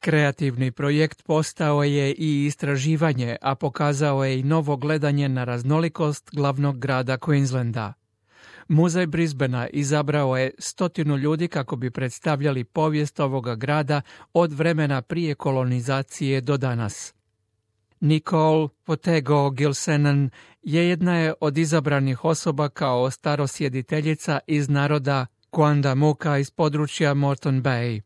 Kreativni projekt postao je i istraživanje, a pokazao je i novo gledanje na raznolikost glavnog grada Queenslanda. Muzej Brisbanea izabrao je 100 ljudi kako bi predstavljali povijest ovoga grada od vremena prije kolonizacije do danas. Nicole Potego-Gilsenan je jedna od izabranih osoba kao starosjediteljica iz naroda Quandamuka iz područja Moreton Bay.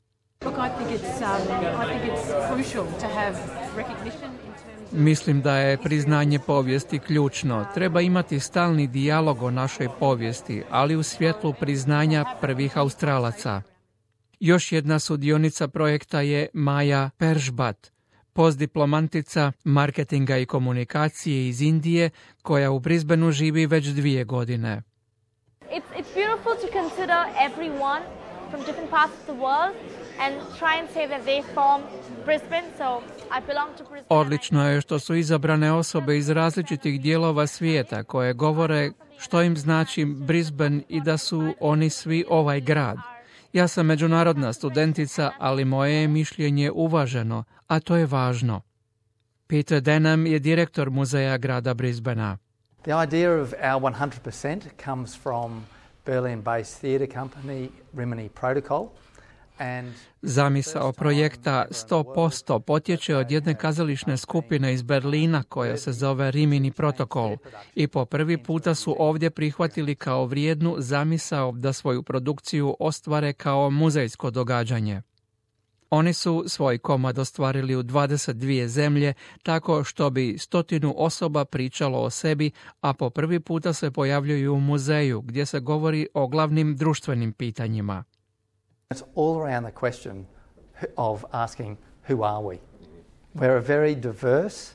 Mislim da je priznanje povijesti ključno. Treba imati stalni dijalog o našoj povijesti, ali u svjetlu priznanja prvih Australaca. Još jedna sudionica projekta je Maja Pershbat, postdiplomantica marketinga i komunikacije iz Indije, koja u Brisbaneu živi već 2 godine. It's beautiful to consider everyone from different parts of the world and try and say that they form Brisbane, so I belong to Brisbane. Odlično je što su izabrane osobe iz različitih dijelova svijeta koje govore što im znači Brisbane i da su oni svi ovaj grad. Ja sam međunarodna studentica, ali moje je mišljenje uvaženo, a to je važno. Peter Denham je direktor muzeja grada Brisbanea. The idea of our 100% comes from Berlin-based theatre company Rimini Protocol. Zamisao projekta 100% potječe od jedne kazališne skupine iz Berlina koja se zove Rimini Protokol i po prvi puta su ovdje prihvatili kao vrijednu zamisao da svoju produkciju ostvare kao muzejsko događanje. Oni su svoj komad ostvarili u 22 zemlje tako što bi 100 osoba pričalo o sebi, a po prvi puta se pojavljuju u muzeju gdje se govori o glavnim društvenim pitanjima. It's all around the question of asking who are we? We're a very diverse,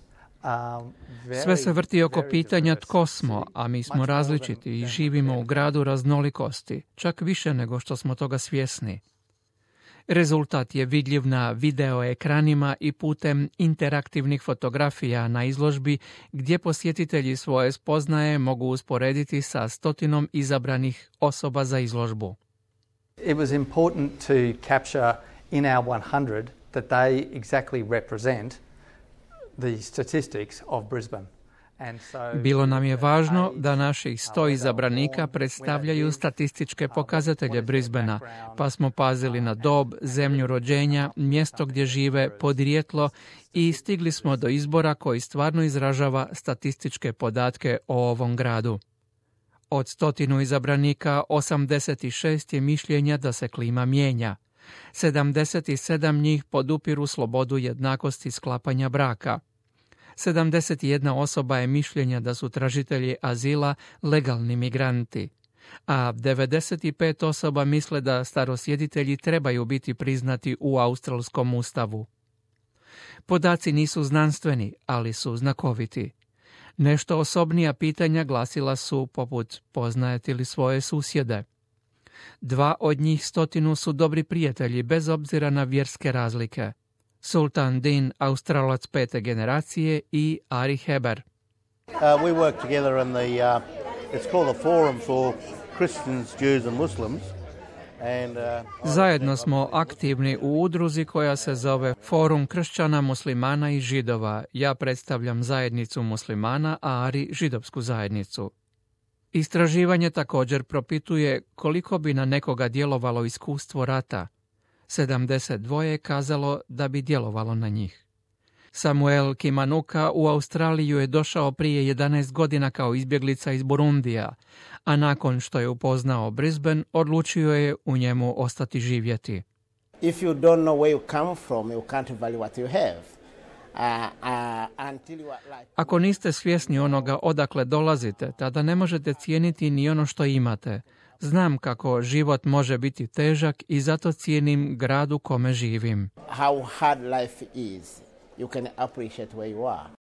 sve se vrti oko pitanja tko smo, a mi smo različiti i živimo u gradu raznolikosti, čak više nego što smo toga svjesni. Rezultat je vidljiv na video ekranima i putem interaktivnih fotografija na izložbi gdje posjetitelji svoje spoznaje mogu usporediti sa 100 izabranih osoba za izložbu. It was important to capture in our 100 that they exactly represent the statistics of Brisbane. Bilo nam je važno da naših 100 izabranika predstavljaju statističke pokazatelje Brisbanea, pa smo pazili na dob, zemlju rođenja, mjesto gdje žive, podrijetlo i stigli smo do izbora koji stvarno izražava statističke podatke o ovom gradu. Od 100 izabranika 86 je mišljenja da se klima mijenja. 77 njih podupiru slobodu jednakosti sklapanja braka. 71 osoba je mišljenja da su tražitelji azila legalni migranti, a 95 osoba misle da starosjeditelji trebaju biti priznati u australskom ustavu. Podaci nisu znanstveni, ali su znakoviti. Nešto osobnija pitanja glasila su poput poznajete li svoje susjede. 2 od njih 100 su dobri prijatelji bez obzira na vjerske razlike. Sultan Din, Australac 5. generacije, i Ari Heber. We work together in the it's called the Forum for Christians, Jews and Muslims. Zajedno smo aktivni u udruzi koja se zove Forum kršćana, muslimana i židova. Ja predstavljam zajednicu muslimana, a Ari židovsku zajednicu. Istraživanje također propituje koliko bi na nekoga djelovalo iskustvo rata. 72 je kazalo da bi djelovalo na njih. Samuel Kimanuka u Australiju je došao prije 11 godina kao izbjeglica iz Burundija, a nakon što je upoznao Brisbane, odlučio je u njemu ostati živjeti. If you don't know where you come from, you can't value what you have. Ako niste svjesni onoga odakle dolazite, tada ne možete cijeniti ni ono što imate. Znam kako život može biti težak i zato cijenim grad u kome živim. How hard life is, you can appreciate where you are.